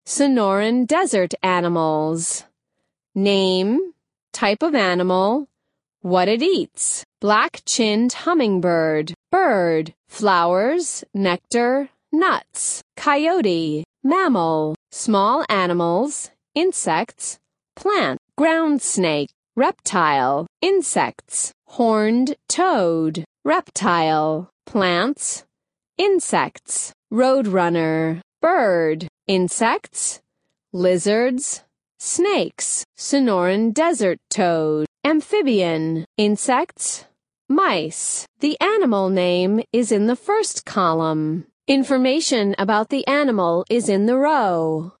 Sonoran desert animals. Name, type of animal, what it eats. Black-chinned hummingbird, bird, flowers, nectar, nuts. Coyote, mammal, small animals, insects, plant. Ground snake, reptile, insects. Horned toad, reptile, plants, insects. Roadrunner, bird, insects, lizards, snakes. Sonoran desert toad, amphibian, insects, mice. The animal name is in the first column. Information about the animal is in the row.